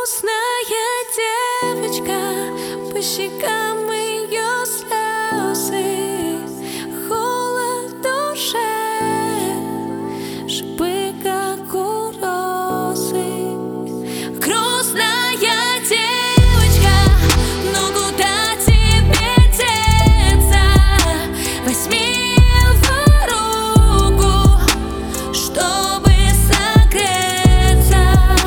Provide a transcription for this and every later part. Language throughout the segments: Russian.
девочка, по щекам ее слезы, холод в душе, шипы, как у розы. Грустная девочка, ну куда тебе деться? Возьми в руку, чтобы согреться.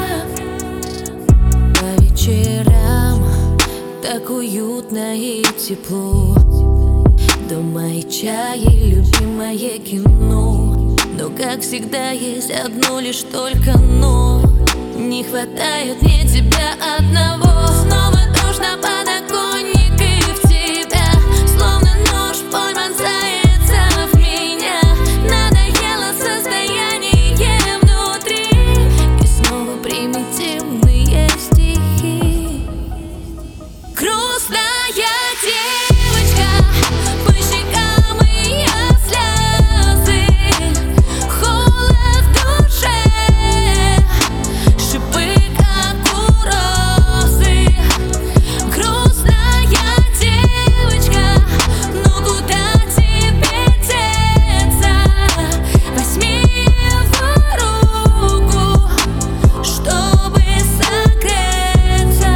По вечерам так уютно и тепло, дома и чай, и любимое кино. Но как всегда есть одно лишь только но: не хватает мне тебя одного. Снова дождь на подоконник и в тебя, словно нож вонзается в меня. Надоело состояние внутри, и снова примитивные стихи. Грустная девочка, по щекам ее слезы, холод в душе, шипы, как у розы. Грустная девочка, ну куда тебе деться? Возьми в руку, чтобы согреться.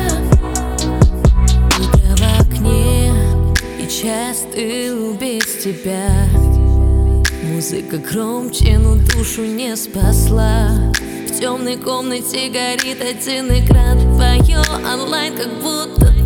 Утро в окне и час стыл без тебя. Музыка громче, но душу не спасла. В темной комнате горит один экран, твое онлайн, как будто